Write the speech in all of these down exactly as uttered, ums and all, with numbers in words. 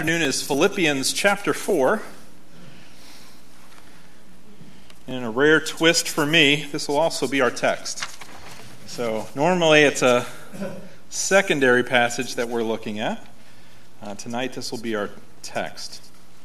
afternoon is Philippians chapter four. In a rare twist for me, this will also be our text. So normally it's a secondary passage that we're looking at. Uh, tonight this will be our text.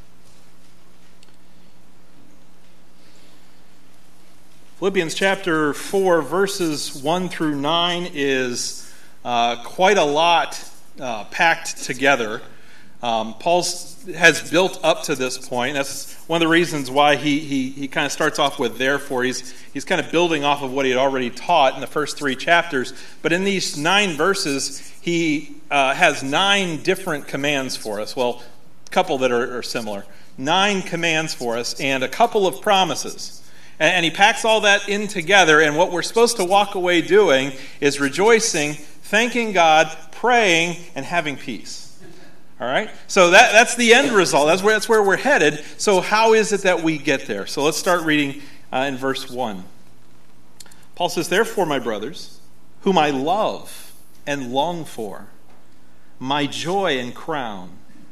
Philippians chapter four, verses one through nine is uh, quite a lot uh, packed together. Um, Paul has built up to this point. That's one of the reasons why he he, he kind of starts off with therefore. He's, he's kind of building off of what he had already taught in the first three chapters. But in these nine verses, he uh, has nine different commands for us. Well, a couple that are, are similar. Nine commands for us and a couple of promises. And, and he packs all that in together. And what we're supposed to walk away doing is rejoicing, thanking God, praying, and having peace. All right? So that, that's the end result. That's where, that's where we're headed. So how is it that we get there? So let's start reading uh, in verse one. Paul says, "Therefore, my brothers, whom I love and long for, my joy and crown,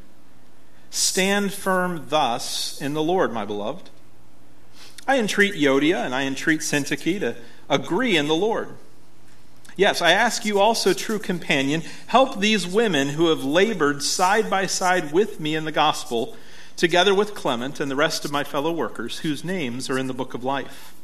stand firm thus in the Lord, my beloved. I entreat Euodia and I entreat Syntyche to agree in the Lord. Yes, I ask you also, true companion, help these women who have labored side by side with me in the gospel, together with Clement and the rest of my fellow workers, whose names are in the book of life.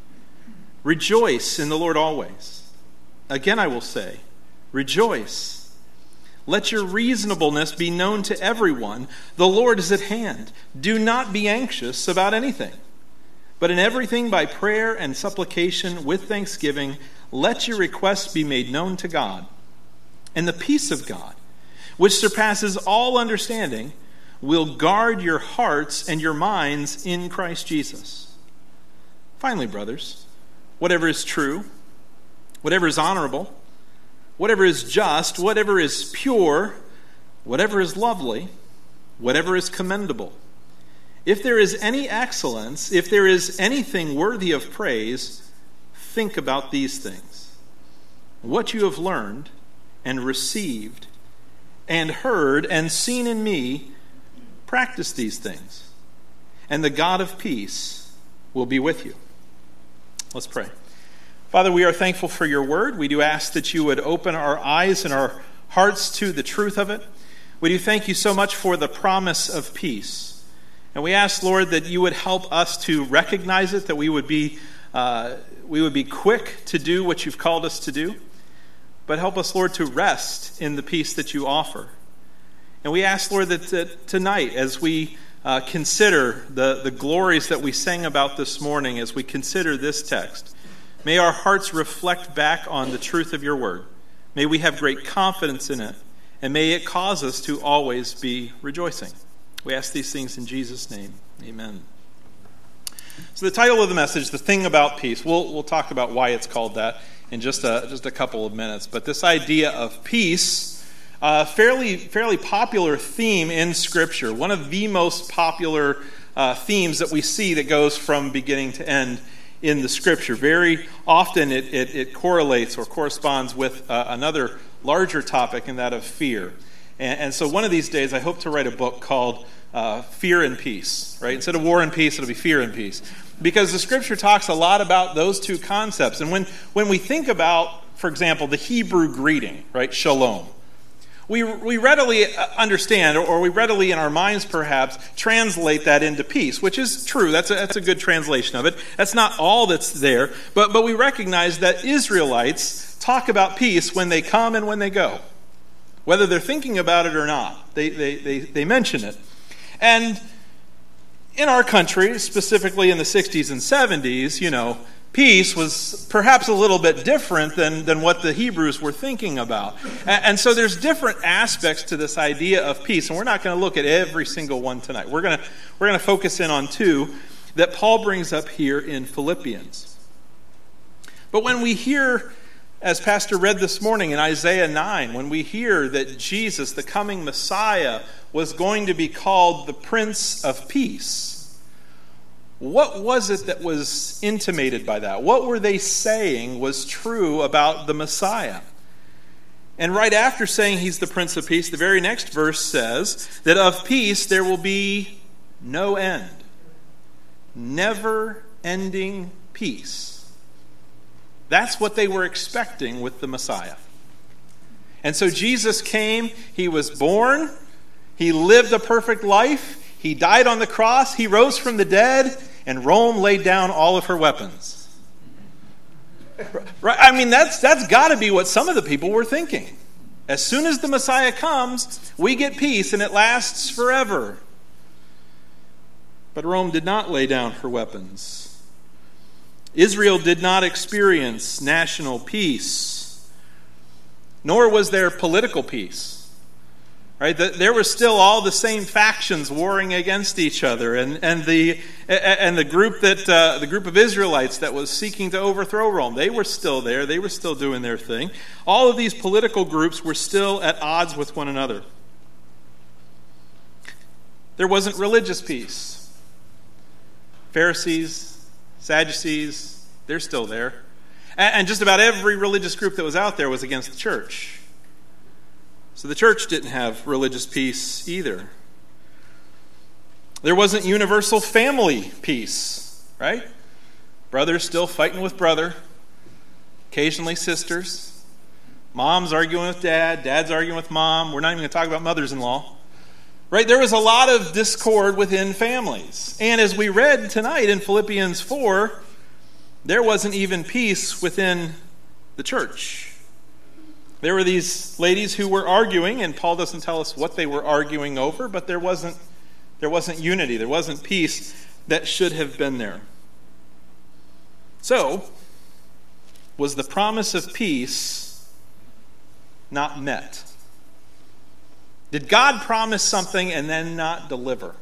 Rejoice in the Lord always. Again I will say, rejoice. Let your reasonableness be known to everyone. The Lord is at hand. Do not be anxious about anything, but in everything by prayer and supplication with thanksgiving, let your requests be made known to God. And the peace of God, which surpasses all understanding, will guard your hearts and your minds in Christ Jesus. Finally, brothers, whatever is true, whatever is honorable, whatever is just, whatever is pure, whatever is lovely, whatever is commendable, if there is any excellence, if there is anything worthy of praise, think about these things. What you have learned and received and heard and seen in me, practice these things, and the God of peace will be with you." Let's pray. Father, we are thankful for your word. We do ask that you would open our eyes and our hearts to the truth of it. We do thank you so much for the promise of peace. And we ask, Lord, that you would help us to recognize it, that we would be uh, we would be quick to do what you've called us to do. But help us, Lord, to rest in the peace that you offer. And we ask, Lord, that, that tonight, as we uh, consider the, the glories that we sang about this morning, as we consider this text, may our hearts reflect back on the truth of your word. May we have great confidence in it, and may it cause us to always be rejoicing. We ask these things in Jesus' name. Amen. So the title of the message, The Thing About Peace, we'll, we'll talk about why it's called that in just a, just a couple of minutes. But this idea of peace, a uh, fairly, fairly popular theme in Scripture, one of the most popular uh, themes that we see that goes from beginning to end in the Scripture. Very often it, it, it correlates or corresponds with uh, another larger topic, and that of fear. And, and so one of these days I hope to write a book called Uh, fear and peace, right? Instead of war and peace, it'll be fear and peace. Because the Scripture talks a lot about those two concepts. And when, when we think about, for example, the Hebrew greeting, right, shalom, we we readily understand, or we readily in our minds perhaps, translate that into peace, which is true. That's a, that's a good translation of it. That's not all that's there. But, but we recognize that Israelites talk about peace when they come and when they go. Whether they're thinking about it or not, they they they, they mention it. And in our country, specifically in the sixties and seventies, you know, peace was perhaps a little bit different than, than what the Hebrews were thinking about. And, and so there's different aspects to this idea of peace, and we're not going to look at every single one tonight. We're going to we're going to focus in on two that Paul brings up here in Philippians. But when we hear, as Pastor read this morning in Isaiah nine, when we hear that Jesus, the coming Messiah, was going to be called the Prince of Peace, what was it that was intimated by that? What were they saying was true about the Messiah? And right after saying he's the Prince of Peace, the very next verse says that of peace there will be no end. Never-ending peace. That's what they were expecting with the Messiah. And so Jesus came, he was born, he lived a perfect life, he died on the cross, he rose from the dead, and Rome laid down all of her weapons. Right? I mean, that's that's got to be what some of the people were thinking. As soon as the Messiah comes, we get peace, and it lasts forever. But Rome did not lay down her weapons. Israel did not experience national peace, nor was there political peace. Right? There were still all the same factions warring against each other, and, and the and the group that uh, the group of Israelites that was seeking to overthrow Rome, they were still there. They were still doing their thing. All of these political groups were still at odds with one another. There wasn't religious peace. Pharisees, Sadducees, they're still there, and, and just about every religious group that was out there was against the church. So the church didn't have religious peace either. There wasn't universal family peace, right? Brothers still fighting with brother, occasionally sisters, mom's arguing with dad, dad's arguing with mom. We're not even going to talk about mothers-in-law. Right? There was a lot of discord within families. And as we read tonight in Philippians four, there wasn't even peace within the church. There were these ladies who were arguing, and Paul doesn't tell us what they were arguing over, but there wasn't, there wasn't unity, there wasn't peace that should have been there. So, was the promise of peace not met? Did God promise something and then not deliver?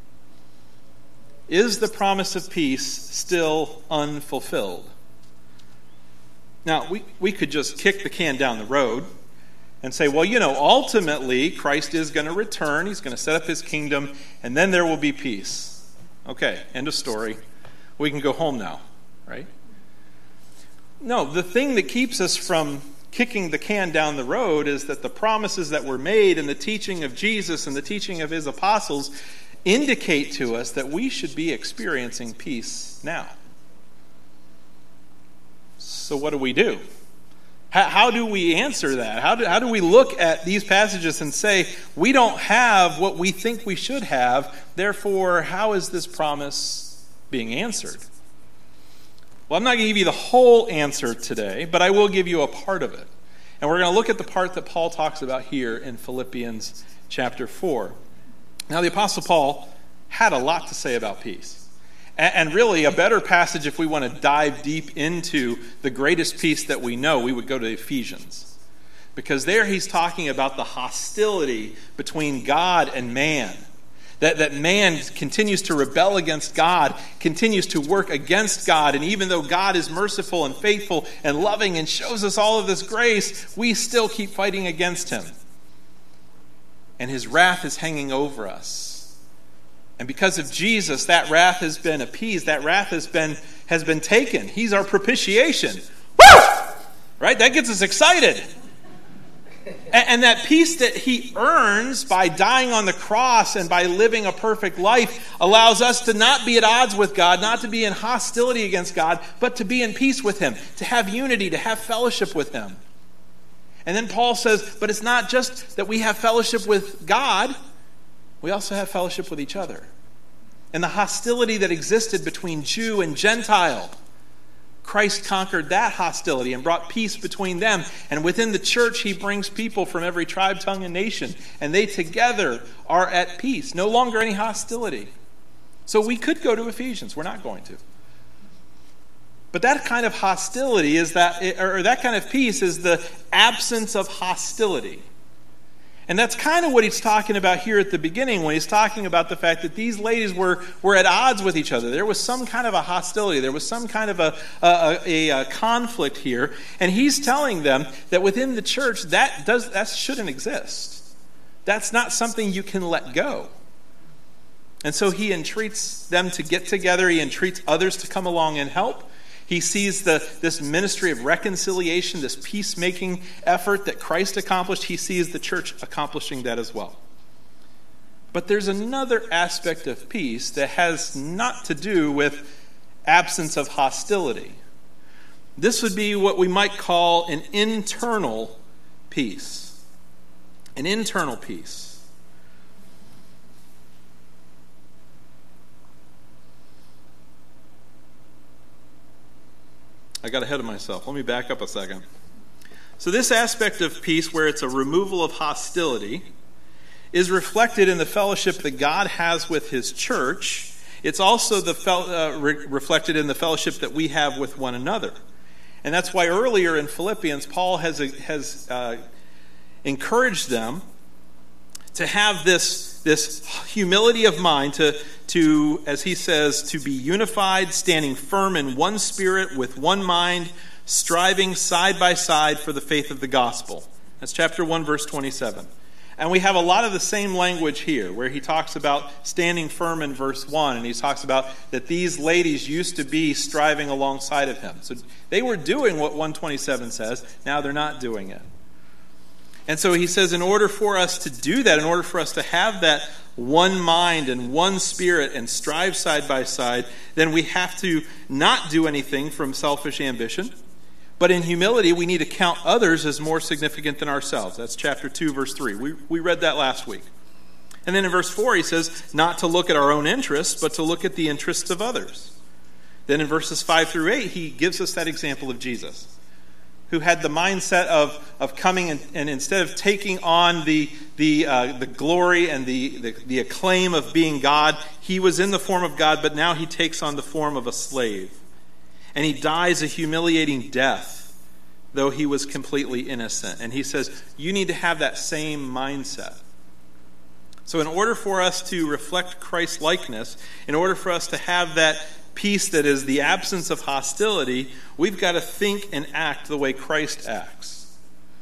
Is the promise of peace still unfulfilled? Now, we, we could just kick the can down the road and say, well, you know, ultimately, Christ is going to return. He's going to set up his kingdom, and then there will be peace. Okay, end of story. We can go home now, right? No, the thing that keeps us from kicking the can down the road is that the promises that were made and the teaching of Jesus and the teaching of his apostles indicate to us that we should be experiencing peace now. So what do we do? How, how do we answer that? How do, how do we look at these passages and say, we don't have what we think we should have, therefore, how is this promise being answered? Well, I'm not going to give you the whole answer today, but I will give you a part of it. And we're going to look at the part that Paul talks about here in Philippians chapter four. Now, the Apostle Paul had a lot to say about peace. And really, a better passage if we want to dive deep into the greatest peace that we know, we would go to Ephesians. Because there he's talking about the hostility between God and man. That, that man continues to rebel against God, continues to work against God, and even though God is merciful and faithful and loving and shows us all of this grace, we still keep fighting against him. And his wrath is hanging over us. And because of Jesus, that wrath has been appeased. That wrath has been has been taken. He's our propitiation. Woo! Right? That gets us excited. And, and that peace that he earns by dying on the cross and by living a perfect life allows us to not be at odds with God, not to be in hostility against God, but to be in peace with him, to have unity, to have fellowship with him. And then Paul says, but it's not just that we have fellowship with God, we also have fellowship with each other. And the hostility that existed between Jew and Gentile, Christ conquered that hostility and brought peace between them. And within the church, he brings people from every tribe, tongue, and nation. And they together are at peace. No longer any hostility. So we could go to Ephesians. We're not going to. But that kind of hostility is that, or that kind of peace is the absence of hostility. And that's kind of what he's talking about here at the beginning when he's talking about the fact that these ladies were, were at odds with each other. There was some kind of a hostility. There was some kind of a, a, a, a conflict here. And he's telling them that within the church, that, does, that shouldn't exist. That's not something you can let go. And so he entreats them to get together. He entreats others to come along and help. He sees the, this ministry of reconciliation, this peacemaking effort that Christ accomplished. He sees the church accomplishing that as well. But there's another aspect of peace that has not to do with absence of hostility. This would be what we might call an internal peace. An internal peace. I got ahead of myself. Let me back up a second. So this aspect of peace, where it's a removal of hostility, is reflected in the fellowship that God has with his church. It's also the fel- uh, re- reflected in the fellowship that we have with one another. And that's why earlier in Philippians, Paul has, has uh, encouraged them to have this, this humility of mind, to, to, as he says, to be unified, standing firm in one spirit, with one mind, striving side by side for the faith of the gospel. That's chapter one, verse twenty-seven. And we have a lot of the same language here, where he talks about standing firm in verse one, and he talks about that these ladies used to be striving alongside of him. So they were doing what one twenty-seven says, now they're not doing it. And so he says, in order for us to do that, in order for us to have that one mind and one spirit and strive side by side, then we have to not do anything from selfish ambition. But in humility, we need to count others as more significant than ourselves. That's chapter two, verse three. We, we read that last week. And then in verse four, he says, not to look at our own interests, but to look at the interests of others. Then in verses five through eight, he gives us that example of Jesus, who had the mindset of, of coming and, and instead of taking on the, the, uh, the glory and the, the, the acclaim of being God, he was in the form of God, but now he takes on the form of a slave. And he dies a humiliating death, though he was completely innocent. And he says, you need to have that same mindset. So in order for us to reflect Christ's likeness, in order for us to have that peace that is the absence of hostility, we've got to think and act the way Christ acts.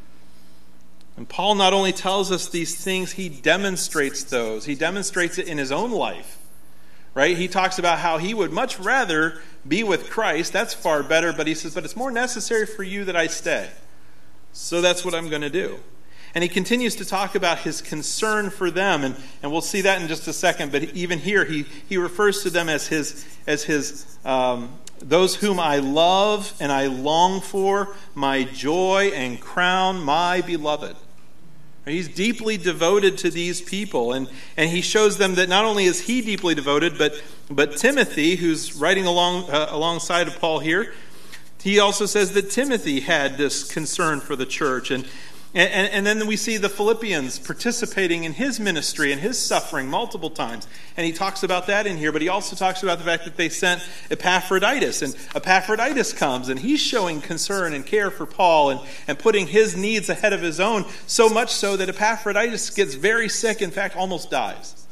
And Paul not only tells us these things, he demonstrates those. He demonstrates it in his own life. Right? He talks about how he would much rather be with Christ. That's far better. But he says, but it's more necessary for you that I stay. So that's what I'm going to do. And he continues to talk about his concern for them. And, and we'll see that in just a second. But even here, he, he refers to them as his, as his um, those whom I love and I long for, my joy and crown, my beloved. He's deeply devoted to these people, and, and he shows them that not only is he deeply devoted, but, but Timothy, who's writing along uh, alongside of Paul here, he also says that Timothy had this concern for the church. And, and, and then we see the Philippians participating in his ministry and his suffering multiple times. And he talks about that in here, but he also talks about the fact that they sent Epaphroditus. And Epaphroditus comes, and he's showing concern and care for Paul and, and putting his needs ahead of his own, so much so that Epaphroditus gets very sick, in fact, almost dies.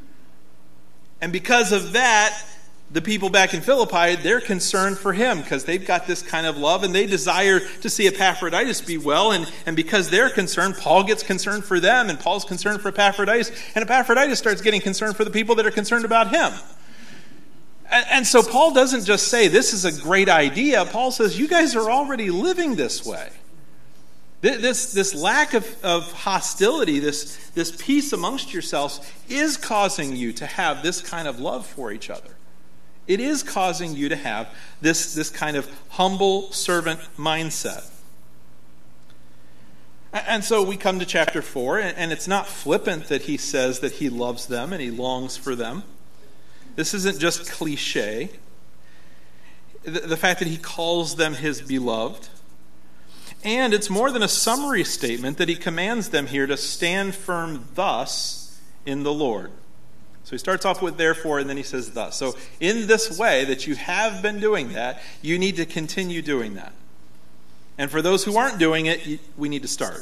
And because of that, the people back in Philippi, they're concerned for him because they've got this kind of love and they desire to see Epaphroditus be well. And, and because they're concerned, Paul gets concerned for them, and Paul's concerned for Epaphroditus. And Epaphroditus starts getting concerned for the people that are concerned about him. And, and so Paul doesn't just say, this is a great idea. Paul says, you guys are already living this way. This, this lack of, of hostility, this, this peace amongst yourselves is causing you to have this kind of love for each other. It is causing you to have this, this kind of humble servant mindset. And so we come to chapter four, and it's not flippant that he says that he loves them and he longs for them. This isn't just cliche. The, the fact that he calls them his beloved. And it's more than a summary statement that he commands them here to stand firm thus in the Lord. So he starts off with therefore, and then he says thus. So in this way that you have been doing that, you need to continue doing that. And for those who aren't doing it, we need to start.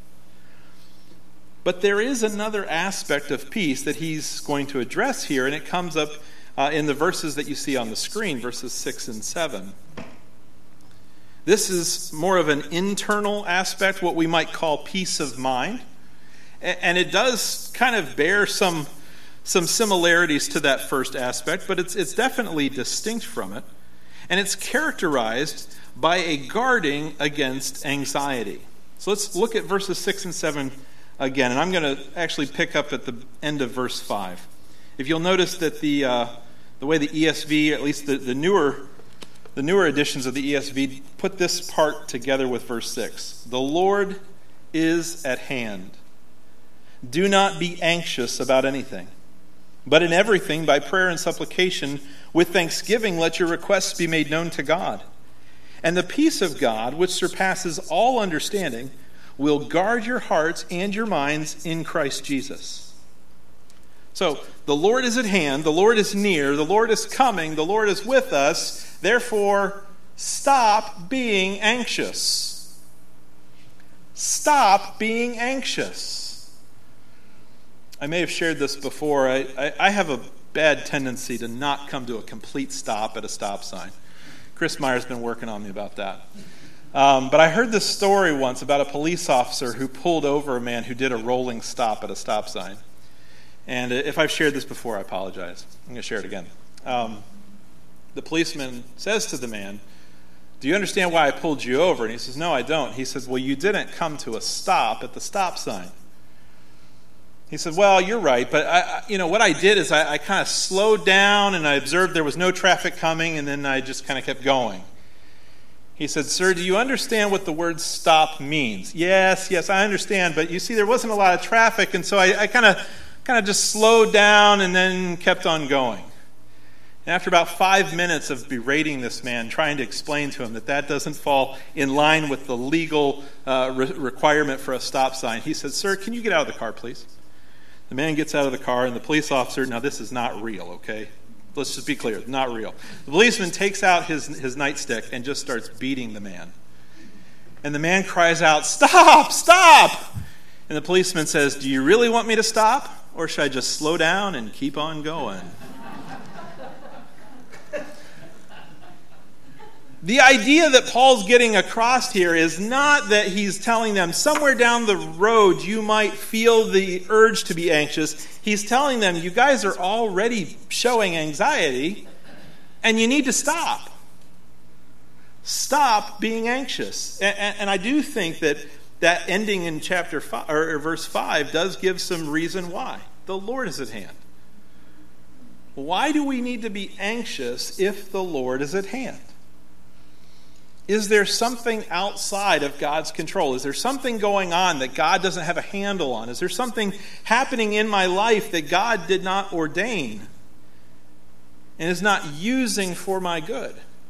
But there is another aspect of peace that he's going to address here, and it comes up uh, in the verses that you see on the screen, verses six and seven. This is more of an internal aspect, what we might call peace of mind. And it does kind of bear some some similarities to that first aspect, but it's it's definitely distinct from it. And it's characterized by a guarding against anxiety. So let's look at verses six and seven again. And I'm going to actually pick up at the end of verse five. If you'll notice that the uh, the way the E S V, at least the, the newer the newer editions of the E S V, put this part together with verse six. The Lord is at hand. Do not be anxious about anything, but in everything, by prayer and supplication, with thanksgiving, let your requests be made known to God. And the peace of God, which surpasses all understanding, will guard your hearts and your minds in Christ Jesus. So, the Lord is at hand, the Lord is near, the Lord is coming, the Lord is with us. Therefore, stop being anxious. Stop being anxious. I may have shared this before. I, I, I have a bad tendency to not come to a complete stop at a stop sign. Chris Meyer's been working on me about that. Um, but I heard this story once about a police officer who pulled over a man who did a rolling stop at a stop sign. And if I've shared this before, I apologize. I'm going to share it again. Um, the policeman says to the man, "Do you understand why I pulled you over?" And he says, "No, I don't." He says, "Well, you didn't come to a stop at the stop sign." He said, "Well, you're right, but I, you know what I did is I, I kind of slowed down and I observed there was no traffic coming, and then I just kind of kept going." He said, "Sir, do you understand what the word stop means?" "Yes, yes, I understand, but you see, there wasn't a lot of traffic, and so I, I kind of, kind of just slowed down and then kept on going." And after about five minutes of berating this man, trying to explain to him that that doesn't fall in line with the legal uh, re- requirement for a stop sign, he said, "Sir, can you get out of the car, please?" The man gets out of the car, and the police officer, now this is not real, okay? Let's just be clear, not real. The policeman takes out his, his nightstick and just starts beating the man. And the man cries out, "Stop, stop!" And the policeman says, "Do you really want me to stop? Or should I just slow down and keep on going?" The idea that Paul's getting across here is not that he's telling them somewhere down the road you might feel the urge to be anxious. He's telling them you guys are already showing anxiety and you need to stop. Stop being anxious. And, and I do think that that ending in chapter five, or verse five does give some reason why. The Lord is at hand. Why do we need to be anxious if the Lord is at hand? Is there something outside of God's control? Is there something going on that God doesn't have a handle on? Is there something happening in my life that God did not ordain and is not using for my good?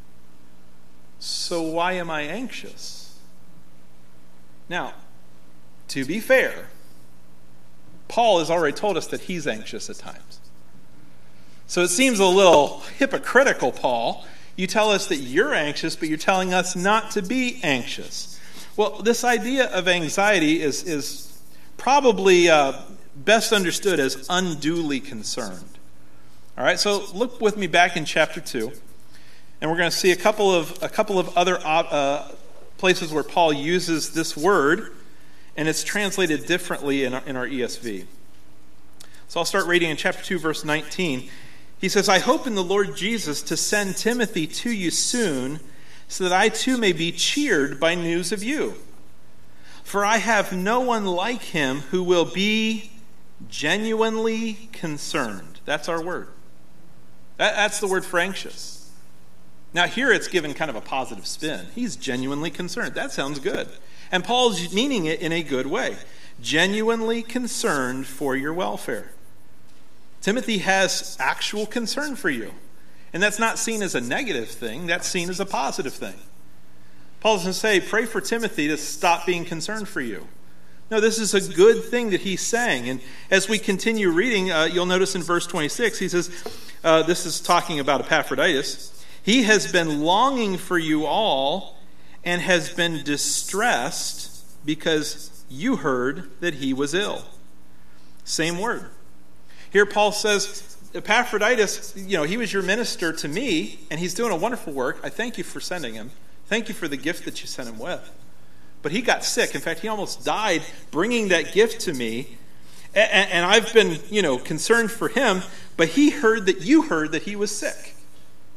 So why am I anxious? Now, to be fair, Paul has already told us that he's anxious at times. So it seems a little hypocritical, Paul. You tell us that you're anxious, but you're telling us not to be anxious. Well, this idea of anxiety is, is probably uh, best understood as unduly concerned. All right, so look with me back in chapter two, and we're going to see a couple of a couple of other uh, places where Paul uses this word, and it's translated differently in our, in our E S V. So I'll start reading in chapter two, verse nineteen. He says, "I hope in the Lord Jesus to send Timothy to you soon, so that I too may be cheered by news of you. For I have no one like him who will be genuinely concerned." That's our word. That, that's the word for anxious. Now here it's given kind of a positive spin. He's genuinely concerned. That sounds good. And Paul's meaning it in a good way. Genuinely concerned for your welfare. Timothy has actual concern for you. And that's not seen as a negative thing. That's seen as a positive thing. Paul doesn't say, pray for Timothy to stop being concerned for you. No, this is a good thing that he's saying. And as we continue reading, uh, you'll notice in verse twenty-six, he says, uh, this is talking about Epaphroditus. "He has been longing for you all and has been distressed because you heard that he was ill." Same word. Here Paul says, Epaphroditus, you know, he was your minister to me, and he's doing a wonderful work. I thank you for sending him. Thank you for the gift that you sent him with. But he got sick. In fact, he almost died bringing that gift to me. And, and I've been, you know, concerned for him, but he heard that you heard that he was sick.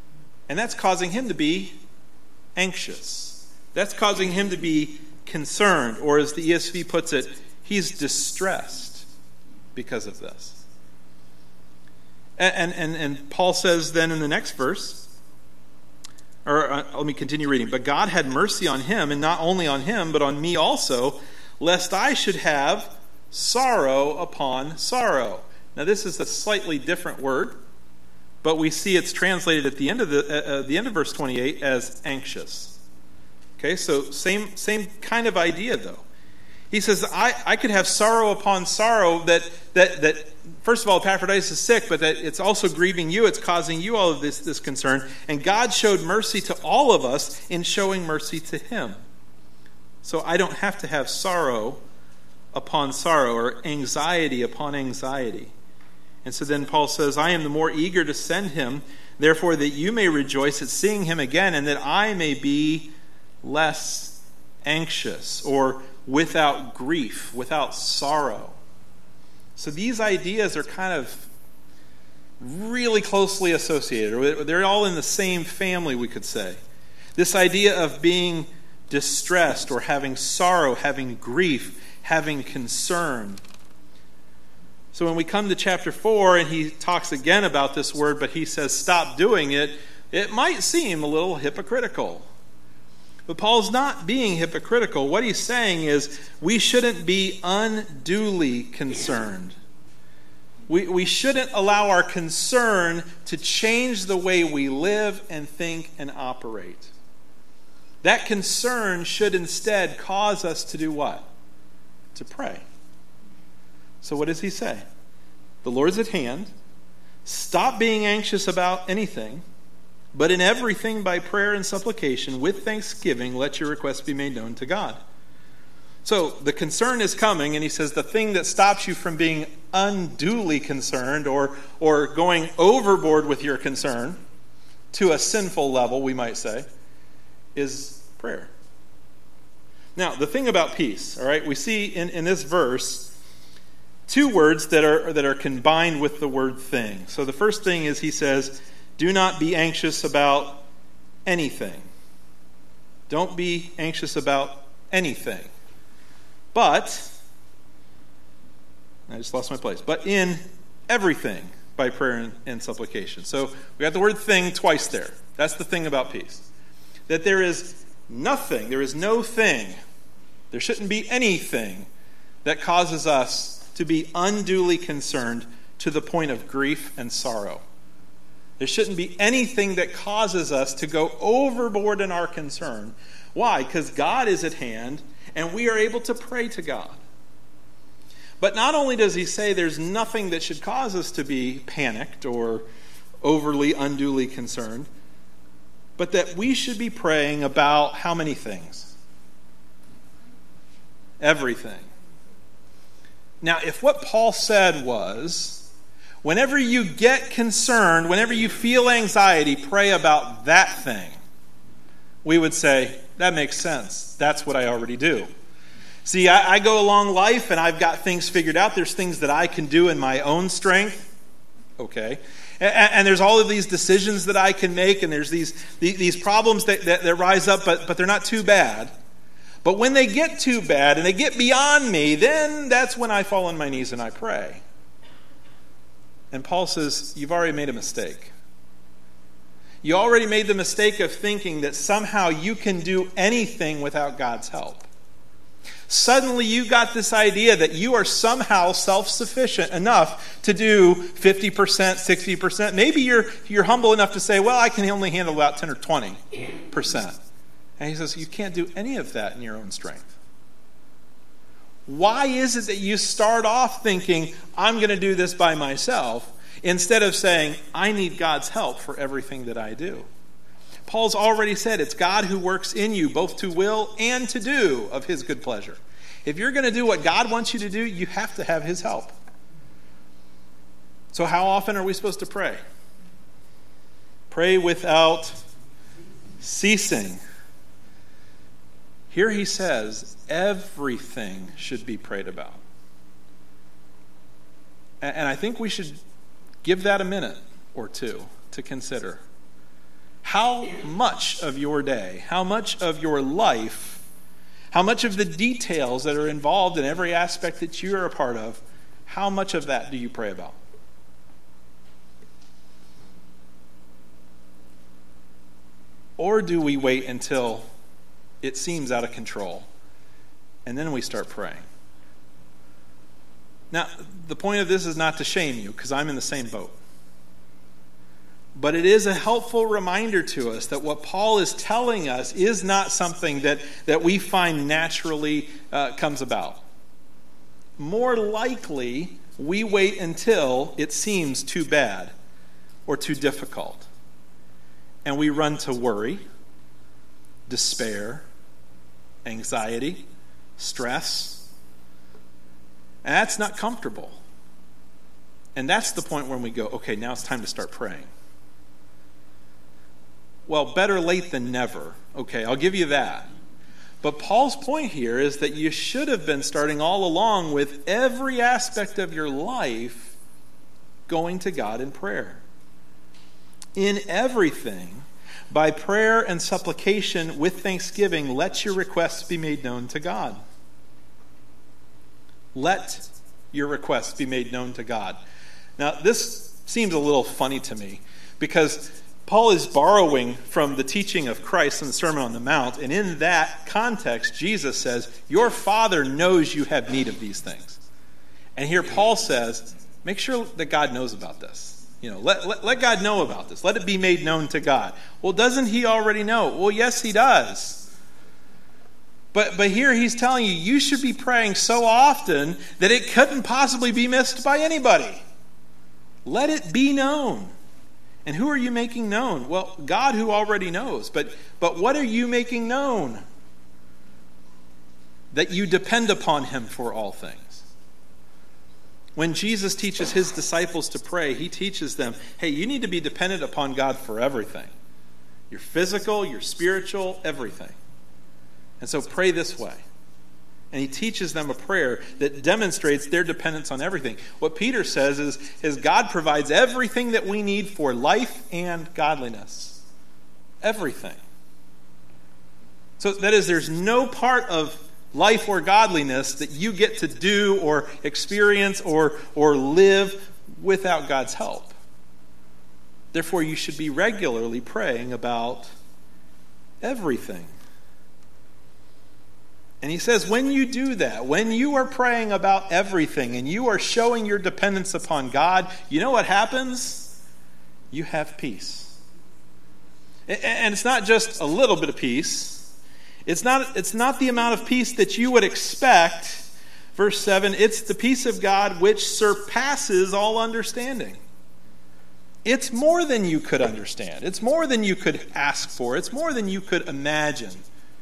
And that's causing him to be anxious. That's causing him to be concerned, or as the E S V puts it, he's distressed because of this. And, and, and Paul says then in the next verse, or uh, let me continue reading. But God had mercy on him, and not only on him, but on me also, lest I should have sorrow upon sorrow. Now this is a slightly different word, but we see it's translated at the end of the uh, the end of verse twenty-eight as anxious. Okay, so same same kind of idea though. He says, I, I could have sorrow upon sorrow that, that, that, first of all, Epaphroditus is sick, but that it's also grieving you. It's causing you all of this, this concern. And God showed mercy to all of us in showing mercy to him. So I don't have to have sorrow upon sorrow or anxiety upon anxiety. And so then Paul says, I am the more eager to send him, therefore that you may rejoice at seeing him again, and that I may be less anxious, or without grief, without sorrow. So these ideas are kind of really closely associated. They're all in the same family, we could say. This idea of being distressed or having sorrow, having grief, having concern. So when we come to chapter four and he talks again about this word, but he says stop doing it, it might seem a little hypocritical. But Paul's not being hypocritical. What he's saying is we shouldn't be unduly concerned. We, we shouldn't allow our concern to change the way we live and think and operate. That concern should instead cause us to do what? To pray. So what does he say? The Lord's at hand. Stop being anxious about anything. But in everything, by prayer and supplication, with thanksgiving, let your requests be made known to God. So the concern is coming, and he says the thing that stops you from being unduly concerned or, or going overboard with your concern to a sinful level, we might say, is prayer. Now, the thing about peace, all right, we see in, in this verse two words that are, that are combined with the word thing. So the first thing is he says, do not be anxious about anything. Don't be anxious about anything. But, I just lost my place, but in everything by prayer and, and supplication. So we got the word thing twice there. That's the thing about peace. That there is nothing, there is no thing, there shouldn't be anything that causes us to be unduly concerned to the point of grief and sorrow. There shouldn't be anything that causes us to go overboard in our concern. Why? Because God is at hand and we are able to pray to God. But not only does he say there's nothing that should cause us to be panicked or overly, unduly concerned, but that we should be praying about how many things? Everything. Now, if what Paul said was, whenever you get concerned, whenever you feel anxiety, pray about that thing, we would say, that makes sense. That's what I already do. See, I, I go along life and I've got things figured out. There's things that I can do in my own strength. Okay. And, and there's all of these decisions that I can make, and there's these, these problems that, that, that rise up, but, but they're not too bad. But when they get too bad and they get beyond me, then that's when I fall on my knees and I pray. And Paul says, you've already made a mistake. You already made the mistake of thinking that somehow you can do anything without God's help. Suddenly you got this idea that you are somehow self-sufficient enough to do fifty percent, sixty percent. Maybe you're, you're humble enough to say, well, I can only handle about ten or twenty percent. And he says, you can't do any of that in your own strength. Why is it that you start off thinking, I'm going to do this by myself, instead of saying, I need God's help for everything that I do? Paul's already said it's God who works in you, both to will and to do of his good pleasure. If you're going to do what God wants you to do, you have to have his help. So how often are we supposed to pray? Pray without ceasing. Here he says, everything should be prayed about. And I think we should give that a minute or two to consider. how much of your day, how much of your life, how much of the details that are involved in every aspect that you are a part of, how much of that do you pray about? Or do we wait until it seems out of control and then we start praying? Now, the point of this is not to shame you, because I'm in the same boat. But it is a helpful reminder to us that what Paul is telling us is not something that, that we find naturally uh, comes about. More likely, we wait until it seems too bad or too difficult. And we run to worry, despair, anxiety, stress. And that's not comfortable. And that's the point when we go, okay, now it's time to start praying. Well, better late than never. Okay, I'll give you that. But Paul's point here is that you should have been starting all along with every aspect of your life going to God in prayer. In everything, by prayer and supplication with thanksgiving, let your requests be made known to God. Let your requests be made known to God. Now, this seems a little funny to me, because Paul is borrowing from the teaching of Christ in the Sermon on the Mount, and in that context, Jesus says, your Father knows you have need of these things. And here Paul says, make sure that God knows about this. You know, let, let, let God know about this. Let it be made known to God. Well, doesn't he already know? Well, yes, he does. But, but here he's telling you, you should be praying so often that it couldn't possibly be missed by anybody. Let it be known. And who are you making known? Well, God, who already knows. But, but what are you making known? That you depend upon him for all things. When Jesus teaches his disciples to pray, he teaches them, hey, you need to be dependent upon God for everything. Your physical, your spiritual, everything. And so pray this way. And he teaches them a prayer that demonstrates their dependence on everything. What Peter says is, is God provides everything that we need for life and godliness. Everything. So that is, there's no part of life or godliness that you get to do or experience or, or live without God's help. Therefore, you should be regularly praying about everything. And he says, when you do that, when you are praying about everything and you are showing your dependence upon God, you know what happens? You have peace. And it's not just a little bit of peace. It's not, it's not the amount of peace that you would expect. Verse seven, it's the peace of God which surpasses all understanding. It's more than you could understand. It's more than you could ask for. It's more than you could imagine.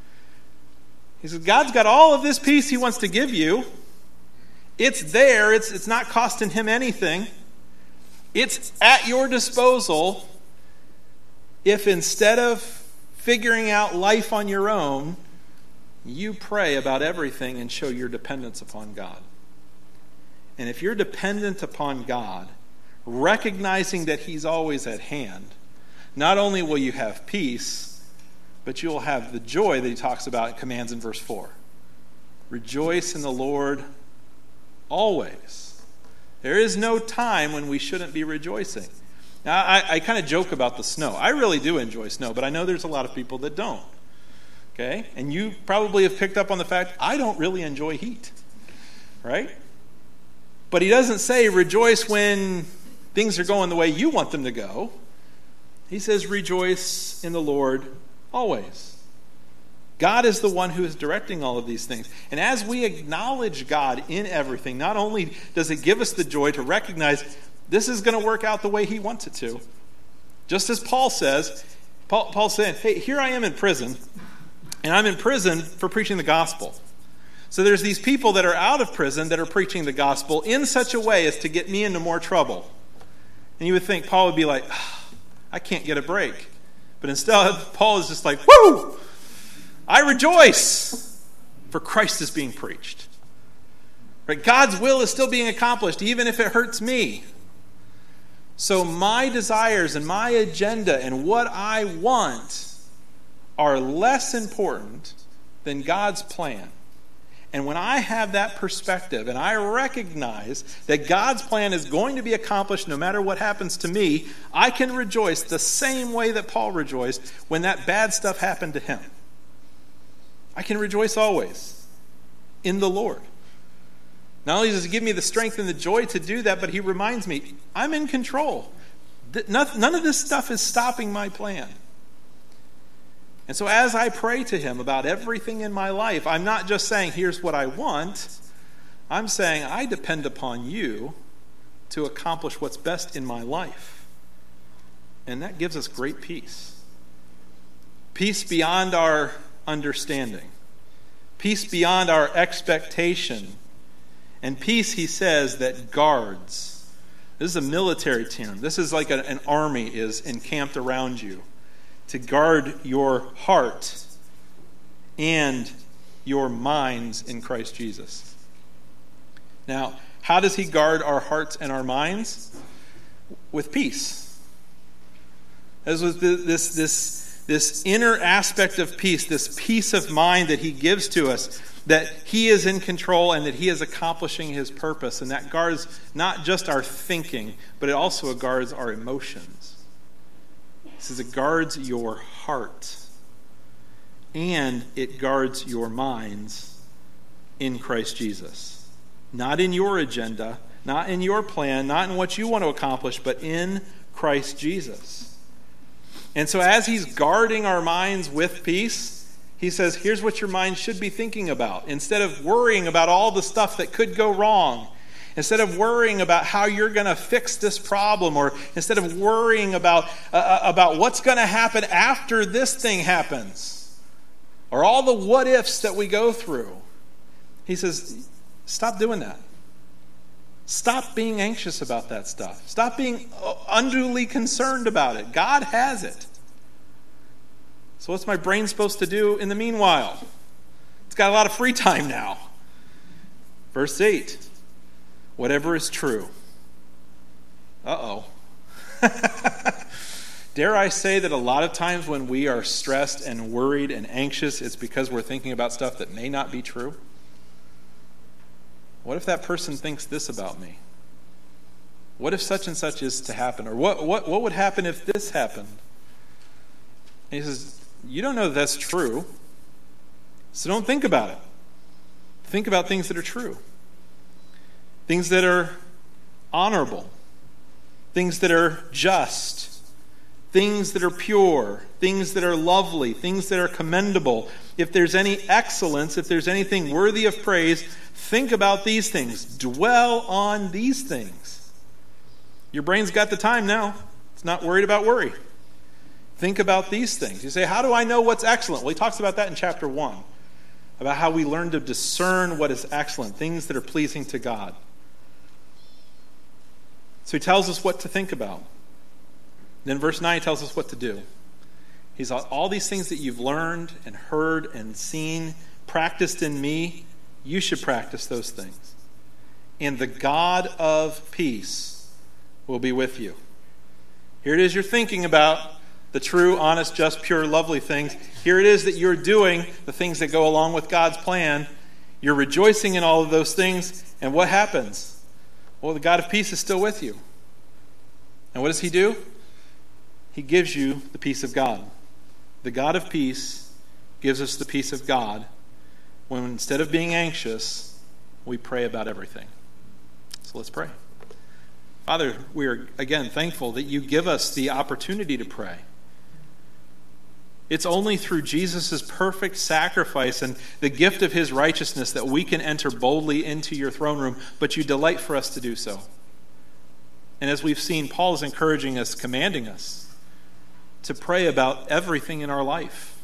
He says, God's got all of this peace he wants to give you. It's there. It's, it's not costing him anything. It's at your disposal if instead of figuring out life on your own, you pray about everything and show your dependence upon God. And if you're dependent upon God, recognizing that he's always at hand, not only will you have peace, but you'll have the joy that he talks about, it commands in verse four. Rejoice in the Lord always. There is no time when we shouldn't be rejoicing. Now, I, I kind of joke about the snow. I really do enjoy snow, but I know there's a lot of people that don't. Okay? And you probably have picked up on the fact, I don't really enjoy heat. Right? But he doesn't say rejoice when things are going the way you want them to go. He says rejoice in the Lord always. God is the one who is directing all of these things. And as we acknowledge God in everything, not only does it give us the joy to recognize this is going to work out the way he wants it to. Just as Paul says, Paul, Paul's saying, hey, here I am in prison, and I'm in prison for preaching the gospel. So there's these people that are out of prison that are preaching the gospel in such a way as to get me into more trouble. And you would think Paul would be like, oh, I can't get a break. But instead, Paul is just like, woo! I rejoice, for Christ is being preached. Right? God's will is still being accomplished, even if it hurts me. So my desires and my agenda and what I want are less important than God's plan. And when I have that perspective and I recognize that God's plan is going to be accomplished no matter what happens to me, I can rejoice the same way that Paul rejoiced when that bad stuff happened to him. I can rejoice always in the Lord. Not only does he give me the strength and the joy to do that, but he reminds me, I'm in control. None of this stuff is stopping my plan. And so as I pray to him about everything in my life, I'm not just saying, here's what I want. I'm saying, I depend upon you to accomplish what's best in my life. And that gives us great peace. Peace beyond our understanding. Peace beyond our expectation. And peace, he says, that guards. This is a military term. This is like a, an army is encamped around you to guard your heart and your minds in Christ Jesus. Now, how does he guard our hearts and our minds? With peace. As with this, this, this inner aspect of peace, this peace of mind that he gives to us, that he is in control and that he is accomplishing his purpose. And that guards not just our thinking, but it also guards our emotions. It says it guards your heart and it guards your minds in Christ Jesus. Not in your agenda, not in your plan, not in what you want to accomplish, but in Christ Jesus. And so as he's guarding our minds with peace, he says, here's what your mind should be thinking about. Instead of worrying about all the stuff that could go wrong, instead of worrying about how you're going to fix this problem, or instead of worrying about, uh, about what's going to happen after this thing happens, or all the what-ifs that we go through, he says, stop doing that. Stop being anxious about that stuff. Stop being unduly concerned about it. God has it. So what's my brain supposed to do in the meanwhile? It's got a lot of free time now. Verse eight. Whatever is true. Uh-oh. Dare I say that a lot of times when we are stressed and worried and anxious, it's because we're thinking about stuff that may not be true? What if that person thinks this about me? What if such and such is to happen? Or what, what, what would happen if this happened? And he says, you don't know that that's true, so don't think about it. Think about things that are true. Things that are honorable. Things that are just. Things that are pure. Things that are lovely. Things that are commendable. If there's any excellence, if there's anything worthy of praise, think about these things. Dwell on these things. Your brain's got the time now. It's not worried about worry. Think about these things. You say, how do I know what's excellent? Well, he talks about that in chapter one. About how we learn to discern what is excellent. Things that are pleasing to God. So he tells us what to think about. Then verse nine tells us what to do. He's all these things that you've learned and heard and seen, practiced in me, you should practice those things. And the God of peace will be with you. Here it is you're thinking about the true, honest, just, pure, lovely things. Here it is that you're doing the things that go along with God's plan. You're rejoicing in all of those things. And what happens? Well, the God of peace is still with you. And what does he do? He gives you the peace of God. The God of peace gives us the peace of God when instead of being anxious, we pray about everything. So let's pray. Father, we are again thankful that you give us the opportunity to pray. It's only through Jesus' perfect sacrifice and the gift of his righteousness that we can enter boldly into your throne room, but you delight for us to do so. And as we've seen, Paul is encouraging us, commanding us to pray about everything in our life.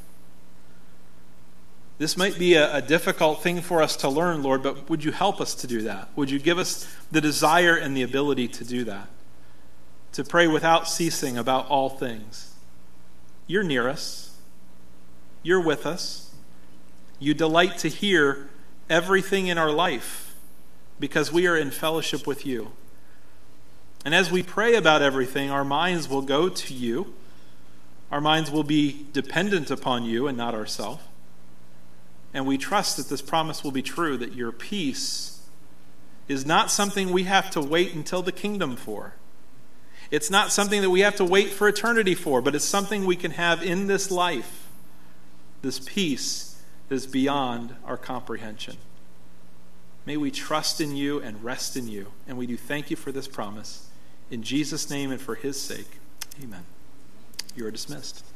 This might be a, a difficult thing for us to learn, Lord, but would you help us to do that? Would you give us the desire and the ability to do that? To pray without ceasing about all things. You're near us. You're with us. You delight to hear everything in our life because we are in fellowship with you. And as we pray about everything, our minds will go to you. Our minds will be dependent upon you and not ourselves. And we trust that this promise will be true, that your peace is not something we have to wait until the kingdom for. It's not something that we have to wait for eternity for, but it's something we can have in this life. This peace that is beyond our comprehension. May we trust in you and rest in you. And we do thank you for this promise. In Jesus' name and for his sake, amen. You are dismissed.